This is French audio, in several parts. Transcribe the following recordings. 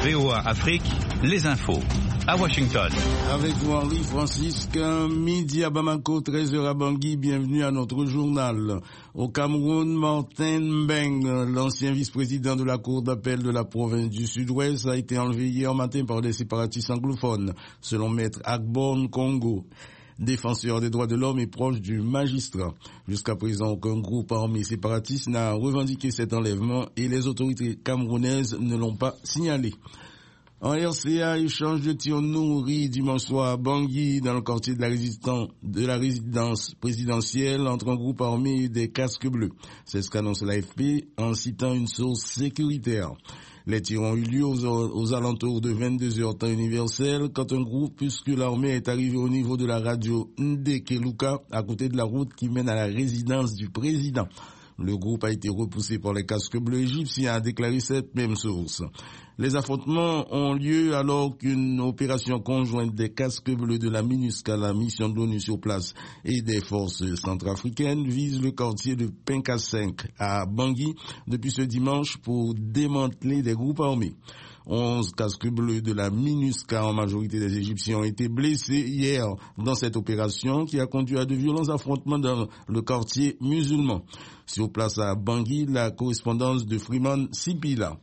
VOA Afrique, les infos. À Washington. Avec vous Henri Francisque, midi à Bamako, 13h à Bangui, bienvenue à notre journal. Au Cameroun, Martin Mbeng, l'ancien vice-président de la Cour d'appel de la province du Sud-Ouest, a été enlevé hier matin par des séparatistes anglophones, selon Maître Agbon Congo. Défenseur des droits de l'homme et proche du magistrat. Jusqu'à présent, aucun groupe armé séparatiste n'a revendiqué cet enlèvement et les autorités camerounaises ne l'ont pas signalé. En RCA, échange de tirs nourris dimanche soir à Bangui, dans le quartier de la résidence présidentielle, entre un groupe armé et des casques bleus. C'est ce qu'annonce l'AFP en citant une source sécuritaire. Les tirs ont eu lieu aux alentours de 22h temps universel, quand un groupuscule armé est arrivé au niveau de la radio Ndekeluka, à côté de la route qui mène à la résidence du président. Le groupe a été repoussé par les casques bleus égyptiens, a déclaré cette même source. Les affrontements ont lieu alors qu'une opération conjointe des casques bleus de la MINUSCA, la mission de l'ONU sur place, et des forces centrafricaines vise le quartier de Penka 5 à Bangui depuis ce dimanche pour démanteler des groupes armés. 11 casques bleus de la MINUSCA, en majorité des Égyptiens, ont été blessés hier dans cette opération qui a conduit à de violents affrontements dans le quartier musulman. Sur place à Bangui, la correspondance de Freeman Sipila.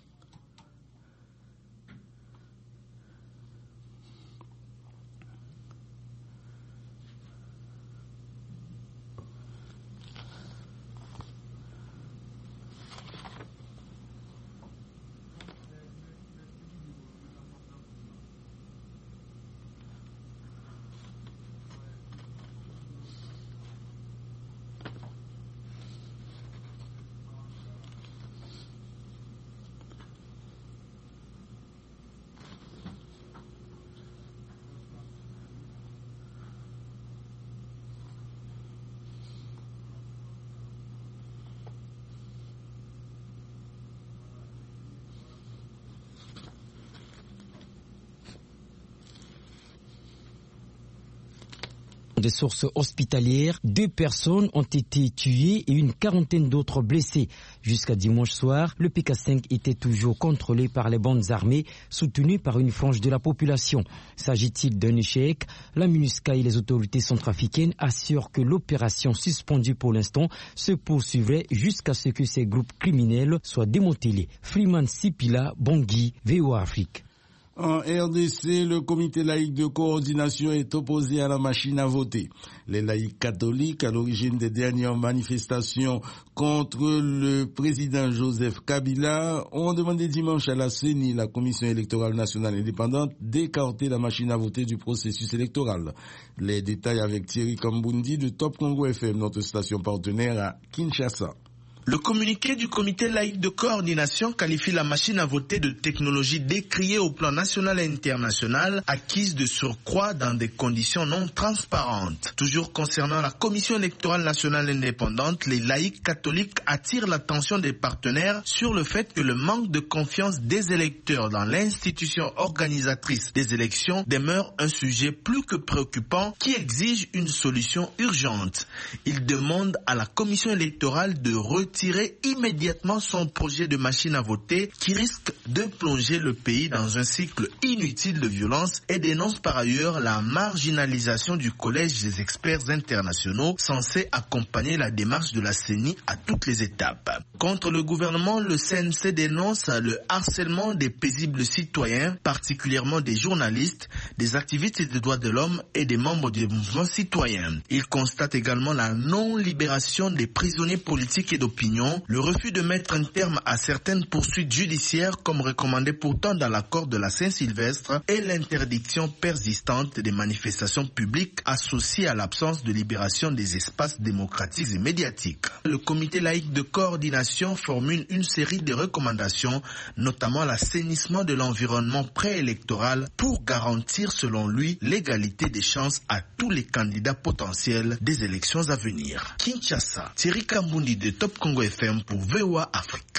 Des sources hospitalières, 2 personnes ont été tuées et une quarantaine d'autres blessées. Jusqu'à dimanche soir, le PK5 était toujours contrôlé par les bandes armées, soutenues par une frange de la population. S'agit-il d'un échec? La MINUSCA et les autorités centrafricaines assurent que l'opération suspendue pour l'instant se poursuivrait jusqu'à ce que ces groupes criminels soient démantelés. Freeman Sipila, Bangui, VOA Afrique. En RDC, le comité laïque de coordination est opposé à la machine à voter. Les laïcs catholiques, à l'origine des dernières manifestations contre le président Joseph Kabila, ont demandé dimanche à la CENI, la Commission électorale nationale indépendante, d'écarter la machine à voter du processus électoral. Les détails avec Thierry Kambundi de Top Congo FM, notre station partenaire à Kinshasa. Le communiqué du comité laïque de coordination qualifie la machine à voter de technologie décriée au plan national et international, acquise de surcroît dans des conditions non transparentes. Toujours concernant la commission électorale nationale indépendante, les laïcs catholiques attirent l'attention des partenaires sur le fait que le manque de confiance des électeurs dans l'institution organisatrice des élections demeure un sujet plus que préoccupant qui exige une solution urgente. Ils demandent à la commission électorale de retirer immédiatement son projet de machine à voter qui risque de plonger le pays dans un cycle inutile de violence et dénonce par ailleurs la marginalisation du collège des experts internationaux censés accompagner la démarche de la CENI à toutes les étapes. Contre le gouvernement, le CNC dénonce le harcèlement des paisibles citoyens, particulièrement des journalistes, des activistes des droits de l'homme et des membres des mouvements citoyens. Il constate également la non-libération des prisonniers politiques et d'opinion, le refus de mettre un terme à certaines poursuites judiciaires comme recommandé pourtant dans l'accord de la Saint-Sylvestre et l'interdiction persistante des manifestations publiques associées à l'absence de libération des espaces démocratiques et médiatiques. Le comité laïque de coordination formule une série de recommandations, notamment l'assainissement de l'environnement préélectoral pour garantir selon lui l'égalité des chances à tous les candidats potentiels des élections à venir. Kinshasa, Thierry Kambundi de Top Congo FM pour VOA Afrique.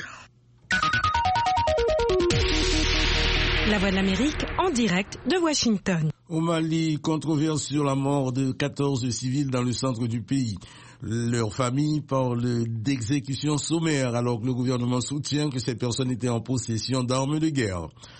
La Voix de l'Amérique en direct de Washington. Au Mali, controverse sur la mort de 14 civils dans le centre du pays. Leur famille parle d'exécution sommaire alors que le gouvernement soutient que ces personnes étaient en possession d'armes de guerre.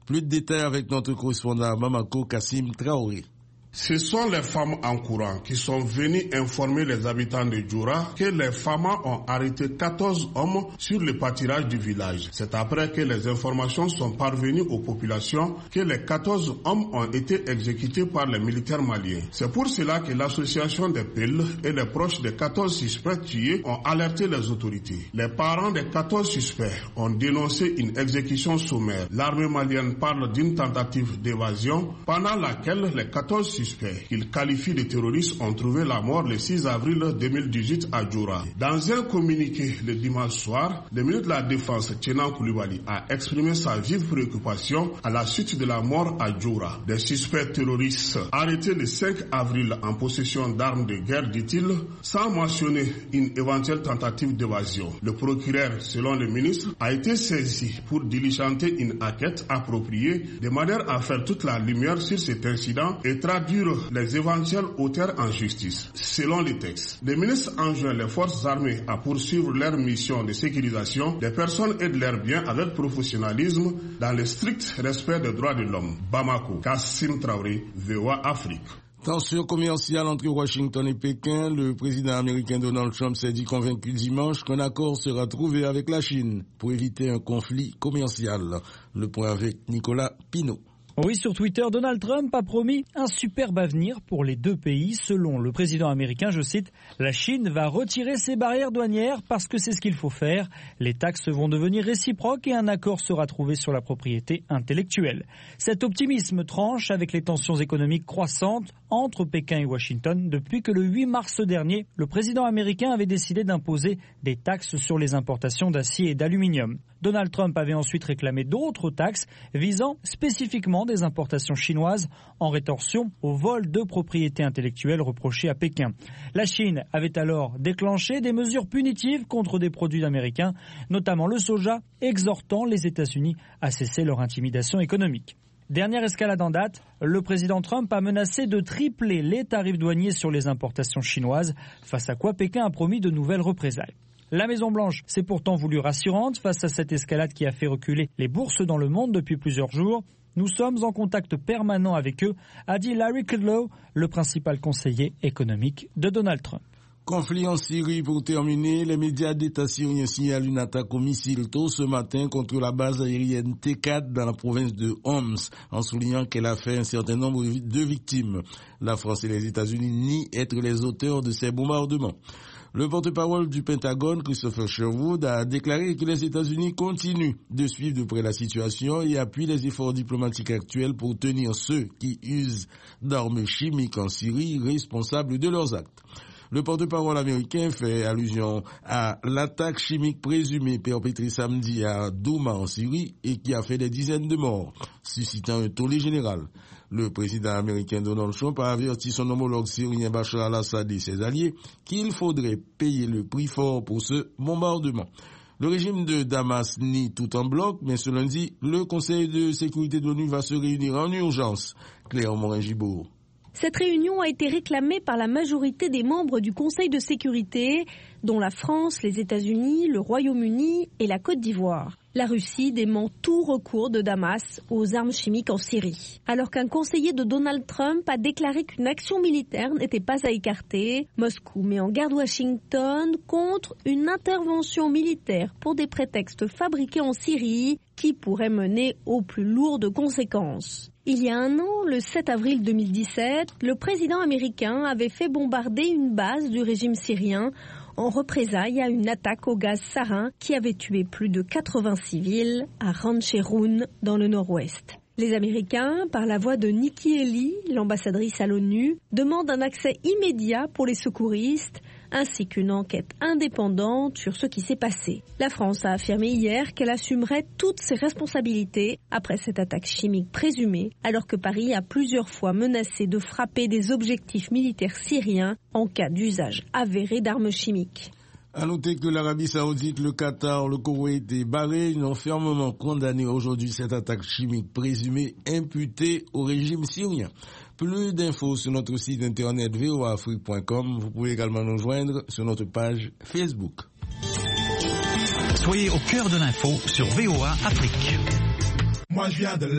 Plus de détails avec notre correspondant à Bamako, Kassim Traoré. Ce sont les femmes en courant qui sont venues informer les habitants de Djoura que les FAMA ont arrêté 14 hommes sur le pâturage du village. C'est après que les informations sont parvenues aux populations que les 14 hommes ont été exécutés par les militaires maliens. C'est pour cela que l'association des PEL et les proches des 14 suspects tués ont alerté les autorités. Les parents des 14 suspects ont dénoncé une exécution sommaire. L'armée malienne parle d'une tentative d'évasion pendant laquelle les 14 suspects qu'ils qualifient de terroristes ont trouvé la mort le 6 avril 2018 à Djoura. Dans un communiqué le dimanche soir, le ministre de la Défense, Tchenan Koulibaly, a exprimé sa vive préoccupation à la suite de la mort à Djoura. Des suspects terroristes arrêtés le 5 avril en possession d'armes de guerre, dit-il, sans mentionner une éventuelle tentative d'évasion. Le procureur, selon le ministre, a été saisi pour diligenter une enquête appropriée de manière à faire toute la lumière sur cet incident et traduire les éventuels auteurs en justice. Selon les textes, le ministre enjoint les forces armées à poursuivre leur mission de sécurisation des personnes et de leurs biens avec professionnalisme dans le strict respect des droits de l'homme. Bamako, Kassim Traoré, VOA Afrique. Tension commerciale entre Washington et Pékin, le président américain Donald Trump s'est dit convaincu dimanche qu'un accord sera trouvé avec la Chine pour éviter un conflit commercial. Le point avec Nicolas Pinault. Oui, sur Twitter, Donald Trump a promis un superbe avenir pour les deux pays. Selon le président américain, je cite, « La Chine va retirer ses barrières douanières parce que c'est ce qu'il faut faire. Les taxes vont devenir réciproques et un accord sera trouvé sur la propriété intellectuelle. » Cet optimisme tranche avec les tensions économiques croissantes entre Pékin et Washington depuis que le 8 mars dernier, le président américain avait décidé d'imposer des taxes sur les importations d'acier et d'aluminium. Donald Trump avait ensuite réclamé d'autres taxes visant spécifiquement des importations chinoises en rétorsion au vol de propriété intellectuelle reproché à Pékin. La Chine avait alors déclenché des mesures punitives contre des produits américains, notamment le soja, exhortant les États-Unis à cesser leur intimidation économique. Dernière escalade en date, le président Trump a menacé de tripler les tarifs douaniers sur les importations chinoises, face à quoi Pékin a promis de nouvelles représailles. La Maison-Blanche s'est pourtant voulue rassurante face à cette escalade qui a fait reculer les bourses dans le monde depuis plusieurs jours. Nous sommes en contact permanent avec eux, a dit Larry Kudlow, le principal conseiller économique de Donald Trump. Conflit en Syrie pour terminer, les médias d'État syriens signalent une attaque au missile tôt ce matin contre la base aérienne T4 dans la province de Homs, en soulignant qu'elle a fait un certain nombre de victimes. La France et les États-Unis nient être les auteurs de ces bombardements. Le porte-parole du Pentagone, Christopher Sherwood, a déclaré que les États-Unis continuent de suivre de près la situation et appuient les efforts diplomatiques actuels pour tenir ceux qui usent d'armes chimiques en Syrie responsables de leurs actes. Le porte-parole américain fait allusion à l'attaque chimique présumée perpétrée samedi à Douma en Syrie et qui a fait des dizaines de morts, suscitant un tollé général. Le président américain Donald Trump a averti son homologue syrien Bachar al-Assad et ses alliés qu'il faudrait payer le prix fort pour ce bombardement. Le régime de Damas nie tout en bloc, mais ce lundi, le Conseil de sécurité de l'ONU va se réunir en urgence. Claire Morin-Gibault. Cette réunion a été réclamée par la majorité des membres du Conseil de sécurité, dont la France, les États-Unis, le Royaume-Uni et la Côte d'Ivoire. La Russie dément tout recours de Damas aux armes chimiques en Syrie. Alors qu'un conseiller de Donald Trump a déclaré qu'une action militaire n'était pas à écarter, Moscou met en garde Washington contre une intervention militaire pour des prétextes fabriqués en Syrie qui pourraient mener aux plus lourdes conséquences. Il y a un an, le 7 avril 2017, le président américain avait fait bombarder une base du régime syrien en représailles à une attaque au gaz sarin qui avait tué plus de 80 civils à Rancheroun dans le nord-ouest. Les Américains, par la voix de Nikki Haley, l'ambassadrice à l'ONU, demandent un accès immédiat pour les secouristes, ainsi qu'une enquête indépendante sur ce qui s'est passé. La France a affirmé hier qu'elle assumerait toutes ses responsabilités après cette attaque chimique présumée, alors que Paris a plusieurs fois menacé de frapper des objectifs militaires syriens en cas d'usage avéré d'armes chimiques. À noter que l'Arabie Saoudite, le Qatar, le Koweït et Bahreïn ont fermement condamné aujourd'hui cette attaque chimique présumée imputée au régime syrien. Plus d'infos sur notre site internet voaafrique.com. Vous pouvez également nous joindre sur notre page Facebook. Soyez au cœur de l'info sur VOA Afrique. Moi je viens de